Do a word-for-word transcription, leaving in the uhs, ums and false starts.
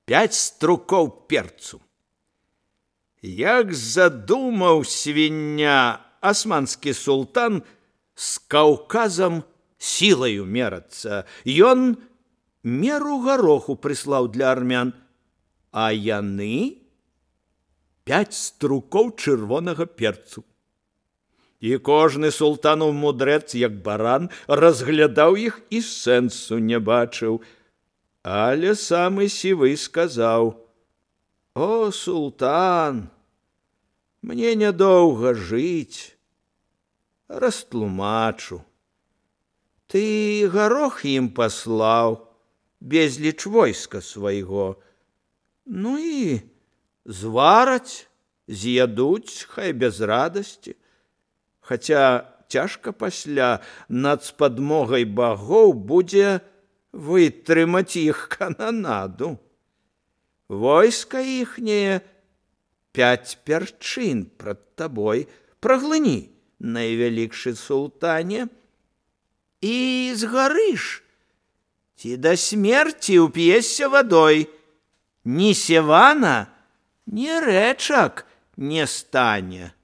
пять струкоў перцу. Як задумаў свіння асманскі султан з Каўказам сілаю мерацца, ён меру гароху прыслаў для армян, а яны пять струкоў чырвонага перцу. І кожны султанаў мудрэц, як баран, разглядаў іх і сэнсу не бачыў. Але самы сівы сказаў: «О, султан, мне нядоўга жыць, растлумачу. Ты гарох ім паслаў, безліч войска свайго. Ну і звараць, з'ядуць, хай без радасці. Хаця цяжка пасля над спадмогай багоў будзе вытрымаць іх кананаду. Войска іхняе пять перчин прад табой, праглыні, найвялікшы султане, і згарыш, ці да смерці ўп'ешся вадой. Ні севана, ні рэчак не стане».